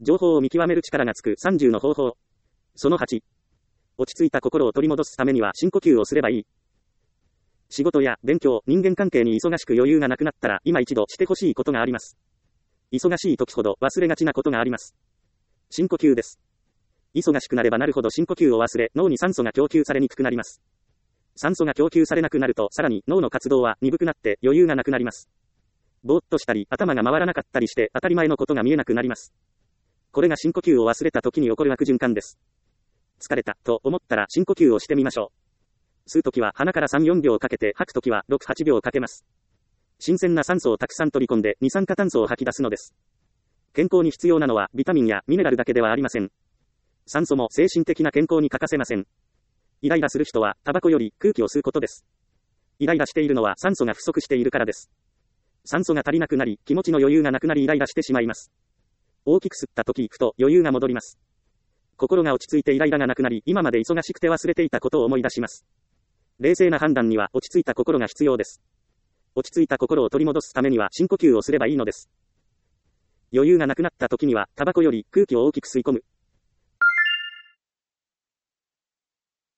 情報を見極める力がつく30の方法。その8。落ち着いた心を取り戻すためには深呼吸をすればいい。仕事や勉強、人間関係に忙しく余裕がなくなったら今一度してほしいことがあります。忙しい時ほど忘れがちなことがあります。深呼吸です。忙しくなればなるほど深呼吸を忘れ、脳に酸素が供給されにくくなります。酸素が供給されなくなると、さらに脳の活動は鈍くなって余裕がなくなります。ぼーっとしたり、頭が回らなかったりして当たり前のことが見えなくなります。これが深呼吸を忘れた時に起こる悪循環です。疲れたと思ったら深呼吸をしてみましょう。吸うときは鼻から3、4秒かけて、吐くときは6、8秒かけます。新鮮な酸素をたくさん取り込んで二酸化炭素を吐き出すのです。健康に必要なのはビタミンやミネラルだけではありません。酸素も精神的な健康に欠かせません。イライラする人はタバコより空気を吸うことです。イライラしているのは酸素が不足しているからです。酸素が足りなくなり、気持ちの余裕がなくなりイライラしてしまいます。大きく吸ったとき、ふと余裕が戻ります。心が落ち着いてイライラがなくなり、今まで忙しくて忘れていたことを思い出します。冷静な判断には落ち着いた心が必要です。落ち着いた心を取り戻すためには深呼吸をすればいいのです。余裕がなくなった時には、タバコより空気を大きく吸い込む。